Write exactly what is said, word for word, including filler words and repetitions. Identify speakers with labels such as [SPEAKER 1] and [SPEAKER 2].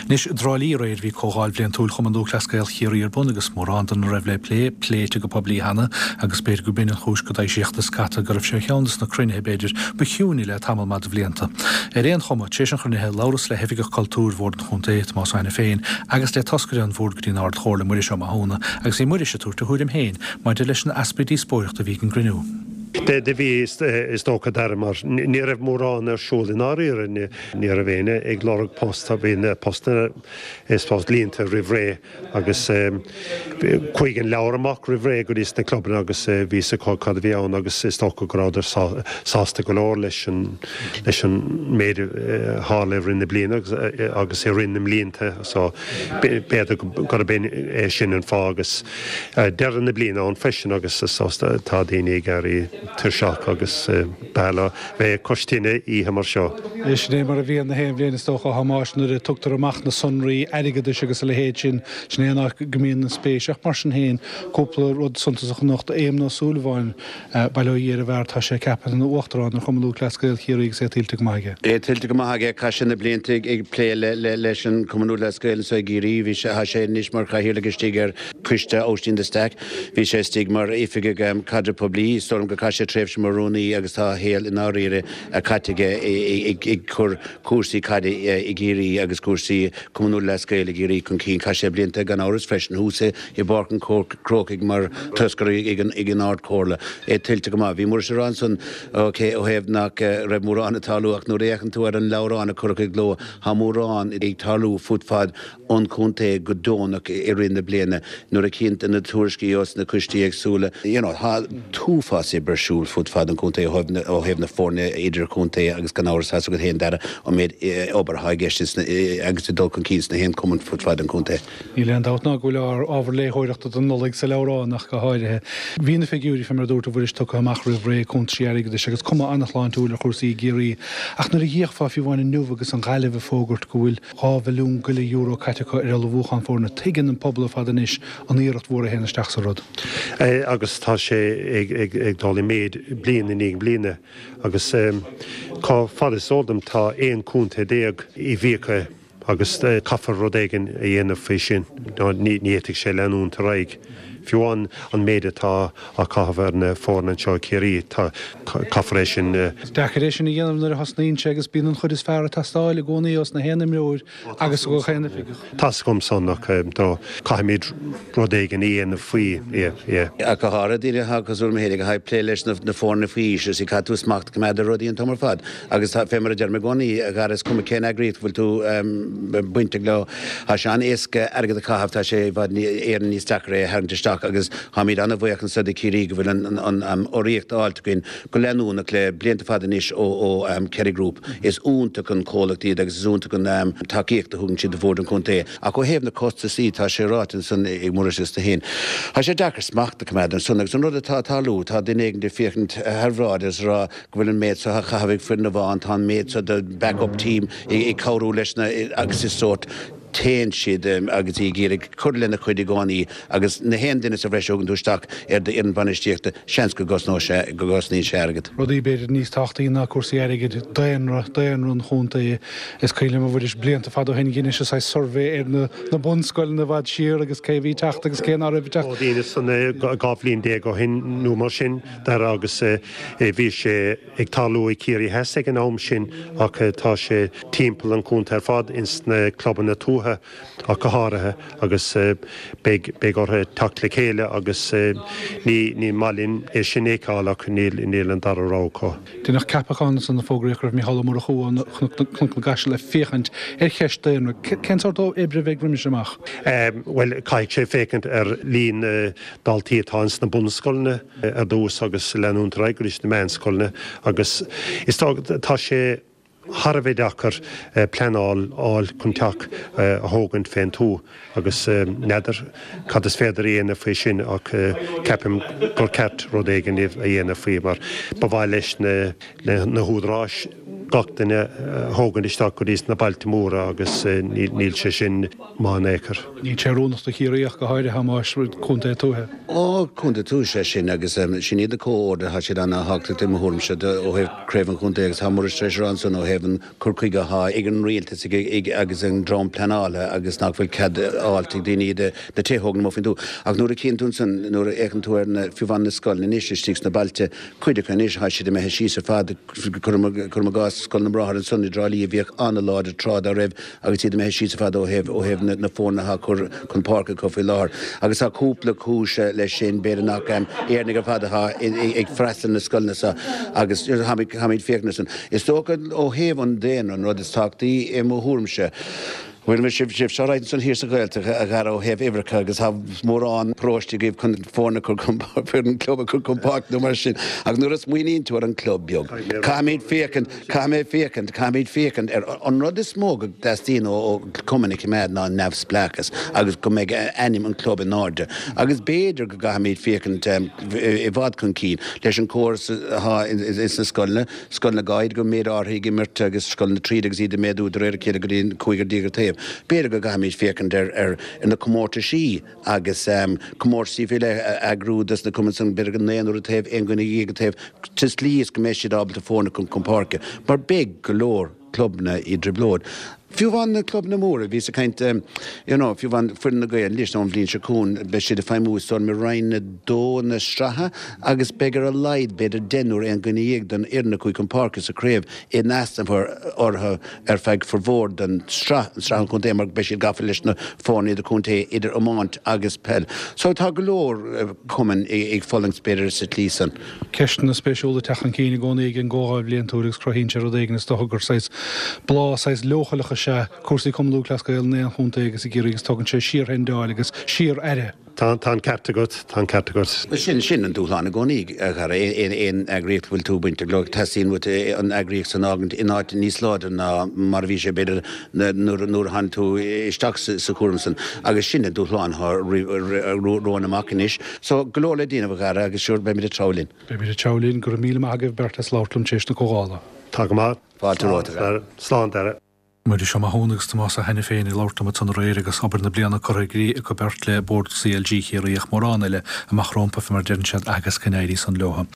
[SPEAKER 1] Nis drálí réir hí cóáil blion túil chumandú clascail chiaíar bun agus mórrán an raibh le lé pléite go poblí hana agus béir go bin chúis go éis seachta scata go raibh sé cheannas na crunethe beidir beisiúní le tamil mad bblianta. Er réon chuma sé an chunethe láras le hefige cultúr bhór chuntéit má saina féin agus le toscair an bhór gotín ard chóla muiri se hna agus é muiri se túirta chuúdim héin mar de leis an aspidí spóireachta bhí an grinú.
[SPEAKER 2] De de vi is tócha dar mar ní raibh mórrán ar siúlin áíir ní a bhéine ag lorug post a bhíine postna is post línta rihré agus chuigen leabharach rihré go dtí na clubban agus ví a cad bhíán agus is tócha gráidir sásta go leir leis leis an méidir hála rinne bliana agus é rinnem línta beidir go ben é sin an fá agus dean na bliana an fesin agus tá daoine garí tar seach agus bailla bheith costíine íthe mar seo.
[SPEAKER 3] Is né mar a bhíon na héon bbliana tócha hamáis nuair a tugtar amach na sonraí airigad agus le héad sin snéanach gomíon na spéiseach mar sin héin cúpla rud suntasach nacht éim na súlháin bailó dhéar a bhar tá sé cepan na uachtarrán na chumú clascail chiaí sé tiltte go maige.
[SPEAKER 4] É tiltte go maige cai sin na blianta ag plé leis an cumú lecéil sa géirí bhí sé sé níos mar chahiúla stígar cuiste óstín de staic bhí sé stig mar ifige cadre poblí storm go cai sé tréfh marúnaí agus tá héal in áíire a caitige ag chur cuasaí cadde i géirí agus cuasaí cumú lecéil i géirí chun cín cai sé blianta gan áras freisin húsa i barcan crocaigh mar tuscarí ag an áard cóla é tiltte go má. Bhí mór se ranson ó héamh nach raibh mórrán talúach nó réchan tú ar an lerán a chucaigh gló ha mórrán ag talú futfad an chunta go dónach i rinne bliana nuair a cinint in na tuairiscí os na cuistí agsúla. Tá túfá sé bersúl futfad an chunta ó héamh na fórne idir chunta agus gan áras has go héon deire ó méid obairthaigéis agus dul an cís na héon cumann futfad an chunta.
[SPEAKER 3] Ní leon dátná go lear ábharléthóireachta don nulaigh sa leránach go háirithe. Bhína figúrí fe mar dúirta bhfuil tucha amach rihré chuntaíarigh agus cuma annach láin túla chusaí géirí ach nar a dhéochfá fi bháinna nuamh agus an gaiileh fógurt go bhfuil ábhilún go le euro caiitecha ar le bhúchan fórna tuigeann an pobl fadanis an íirecht mhór a héna isteach sa rud.
[SPEAKER 2] Agus tá sé ag dála méid bliana in éag bliana agus cá fadas ódam tá éon cúnta déag i bhícha agus caafar rud éigen a dhéanamh fé sin níéigh sé leanún tar raig. Fiúháin an méide tá a cahabhar na fórna seo céirí tá cafaréis sin.
[SPEAKER 3] Decharéis sin i dhéanamh nar a hasnaíonn sé agus bíann chud is fearr tastáil a gcónaí os na héanam leúir agus go chéanana fi.
[SPEAKER 2] Tás gom sannach dá caiimiid rud éigen íana faoi é.
[SPEAKER 4] A go hára díre agus úr méhéide go haid plé leis na fórna faois is i catú smacht go méidir rudí an tomar fad. Agus tá fémar a dearrma gcónaí a garas cum céna agríomh bhfuil tú buinte le a se an éasca agad a cahabh tá sé bhd éan níos deacré hearnteach agus hamid anna bhuiachan sa de cirí go bhfuil an oríocht áiltainn go leanúnach le blianta fadanis ó Kerry Group is únta chun cólachtaí agus únta chun takeíochta thugann siad bhór an chunta a go héamh na costa sí tá sé rátain san ag mór is na héin. Tá sé dechar smachta cumad an sunach san rud atá talú tá dunéigen de fichant Harvard is rá go bhfuil an méid sa chahabh fir na bháin tá méid sa de backup team i cabhrú leis na agus is sort téin siad agus í ggéirigh chur lena chuid gáí agus na héan duine sa bhreis ógan dúisteach ar de an banistíochta seans go gosná go gosnaí sé agad.
[SPEAKER 3] Rudí beidir níos táchtaí na cuasaí airigid daanra daanrún chunta is caiile a bhfuidir blianta fad ó hen gine se sa survé ar na bunscoil na bhd siar agus céhí techt agus céan á rahteach.
[SPEAKER 2] Ó dtíine san gábhlíonn dé go hin nó mar sin dar agus bhí sé ag talú i cíirí heas ag an am sin ach tá sé timppla an chunta ar fad ins na clubban na tú a go háirithe agus be orthe tala chéile agus ní ní malinn é sin éáach níl an dar aráá.
[SPEAKER 3] Dúnach capachán san na fógraíoch mí hallamúr a chuáin chun gaisi le féchant ar cheistéanna censartó ébre bheith griimi semach.
[SPEAKER 2] Well caiic sé fécant ar líon daltíítáins na bunscoilne ar dús agus leanún reiguris na menscoilne agus is tá sé Harbhéid achar pleanáil áil chun teach a thógann féin tú agus neidir cad is féidir dhéana faoi sin ach ceapim gur ceart rud éigen a dhéana faoi mar ba bhaid leis na húdráis gachtainine thógan isteach go dtí na Baltimóra agus níl sé sin mánéchar.
[SPEAKER 3] Ní terónachta chiíoch go háide ha máis chunta túthe.
[SPEAKER 4] Ó chunta tú sé sin agus sin iad a códa ha si anna háta im thumse ó heh creibhann chunta agus ha mar Streisranson ó hefn curcuige ha ag an rialta agus an drám planála agus nachfuil cad áiltigh daoine de téthógan má fin tú. Ach nuair a cín túnsan nuair échan tú ar na fiúhan na scoil na níos stíos na Balte chuide chu níos ha si de me he síos a fad chum gás scoil na bráthar an sunna drálíí a bhíoh anna láid a trád a raibh agus iad me he síos a fad ó heh ó heh na fórnatha chur chun parca cofií lár. Agus tá cúpla cúise leis sin béad nach éarnig a fadatha ag freistan na scoilnasa agus haid fécnasan. Is tógad ó héh an déan an rud is táchtaí é mo thuairmse. Bhfuil me sib sib seráid san hir sa gailte a gar ó heh Ivrecha agus ha mór an próiste gibh chun fórna chu fir an club chu compáct nó mar sin. Ag nuair is muoíonn tú ar an club beag. Caimid fécant, caimid fécant, caimid fécant ar an rud is smóg dastíon ó cumannic méad ná nefs blachas agus go méid anim an club in áde. Agus béidir go gaimid fécant i bhd chun cín leis an córas is na scoilna, scoilna gaiid go méad áthaí gimmert agus scoilna tríd agus iad méadú de réir céad go dtíon chuigar dígar taobh. Béidir go gaimid fécant ar ar ina comórta sí agus comórsaí bhile agrúdas na cuman san beir an néanú a taobh ein gona dhéag a taobh tis líos go mééis siad ábalta fórna chun compárca. Mar big go leor clubna i driblód. Fiú bhain na club na móra, bhí sa caint, you know, fiú bhain fuin na gael lís an bblin se cún be siad a feimú son me rein na dó na stratha agus begar a laid beidir denúr an gona dhéag den irna chuig compárca sa créibh i nastan for ortha ar feig forvór den strath strath chun démar be siad gafa leis na fánaí de chunta idir amáint agus pell. So tá go leor cuman ag follingsbeidir sa tlísan.
[SPEAKER 3] Ceistan na spéisiúla techan cíine gcónaí an ggóáil blion túragus crohín se rodégan is dothgur sais blá sais lochalach se cuasaí cumú glascail néan chunta agus i ggéirígus tugann sé siar hendáil agus siar aire.
[SPEAKER 2] Tá cartagat, tá cartagat.
[SPEAKER 4] Sin sin an dúláánna gcónaí ar éon agréocht bhfuil tú buinte glog tasín bhfuil an agréocht san ágant ináit níos láidir na mar bhí sé beidir nuair han tú isteach sa cuaramsan agus sinna dúláán róna macanis, so glóla díanamh gara agus siúr be mí a trálinn.
[SPEAKER 3] Be mí a trálinn gur míle agah bertas láirlumm tééis na cóála.
[SPEAKER 2] Tá go má
[SPEAKER 4] Fáilteráta
[SPEAKER 2] slán deire.
[SPEAKER 1] Muidir se hánagus más a henne féin i láirtama an réir agus aber na blianana choraí go bert le bord C L G chéiríoch mórráile amach rompa fi mar densead agus cannéirí san leha.